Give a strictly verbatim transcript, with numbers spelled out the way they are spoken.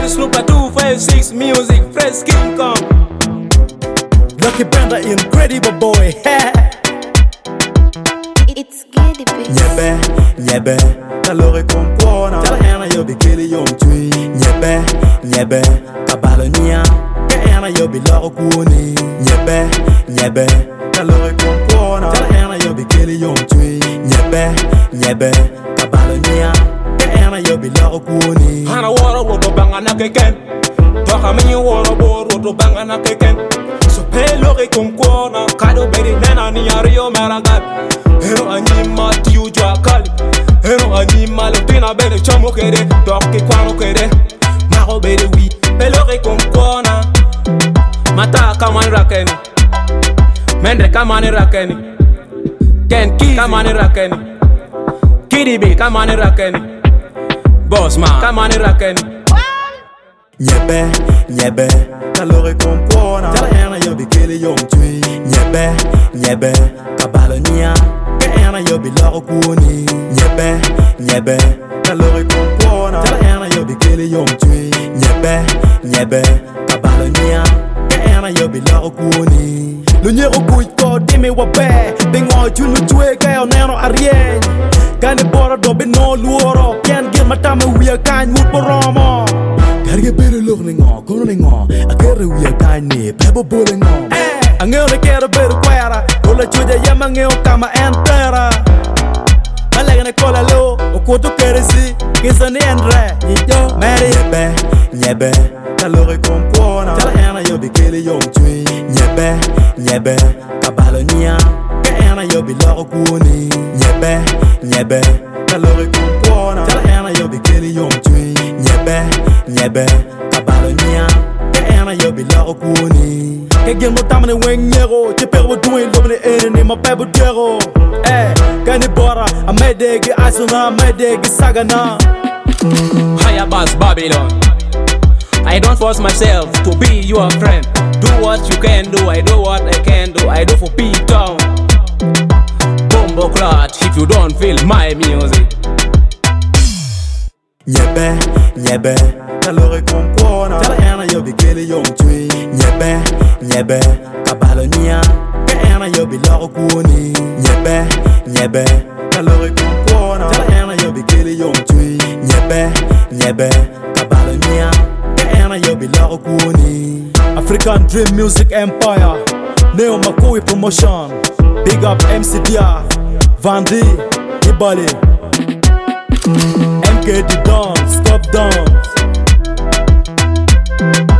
Dirty Snoop at two five six music, fresh King Kong. Lucky Brenda, incredible boy. It's good, bitch. Nyebe, nyebe, kalore kompona. Tell Anna you'll be killing your tree. Nyebe, nyebe, kabalonia. Anna you'll be laro kuni. Nyebe, nyebe, kalore kompona. Tell Anna you'll be killing your tree. Nyebe, nyebe, kabalonia. Anna you'll be laro kuni. Hana wara woto banga na keken. Toka mini wara bor woto banga na keken. So pay lori kompona. Kado beri nena ni ario meragat. Hero anima tiu jwa kali. Hero anima le pina bere chamo kere. Doki kwano kere. Maro bere wi. Pelore kompona. Mata kamani rakeni. Mende kamani rakeni. Ken Kizi kamani rakeni. Kiddy B kamani rakeni. Boss man kamani rakeni. Nyebe, nyebe, kalore kompona. Tell Anna you'll be killing your tree. Nyebe, nyebe, kabalonia. Anna you'll be laro kuni. Nyebe, nyebe, kalore kompona. Tell Anna you'll be killing your tree. Nyebe, nyebe, kabalonia. Anna you'll be laro kuni. Lunyero kuiko dimi wabe. Bingo chunu chwe kaya neno arien. Kani bora dobe no luoro. Pian gir matame wia kany muporomo. Karge bere log ningo, kono ningo. Akere wia kany pebo bole ngo. Angeo ne kere bere kwera. Ola chuja yama ngeo kama entera. Malega ne kola lo. Okoto kere si. Kisa ni endre. Yijo Mary. Nyebe, nyebe, kalore kompona. Tell Anna you'll be killing your tree. Nyebe, nyebe, kabalonia. Anna you'll be laro kuni. Nyebe, nyebe, kalore kompona. Tell Anna you'll be killing your tree. Nyebe, nyebe, kabalonia. Anna you'll be laro kuni. Kegel mo tamane weng nyero. Chipero wo doing lobne ene ma pebo dero. Eh, kani bora. Amedegi asuna, amedegi sagana. Higher Bass Babylon. I don't force myself to be your friend. Do what you can do, I do what I can do. I do for P-Town. Bombo clot if you don't feel my music. Nyebe, nyebe, kalore kompona. Tell Anna you'll be killing your tree. Nyebe, nyebe, kabalonia. Anna you'll be laro kuni. Nyebe, nyebe, kalore kompona. Tell Anna you'll be killing your tree. Nyebe, nyebe, kabalonia. Anna you'll be laro kuni. African Dream Music Empire. Neo Makui Promotion. Big up M C D R, Vandi, Ibali, M K D Dance, Stop Dance.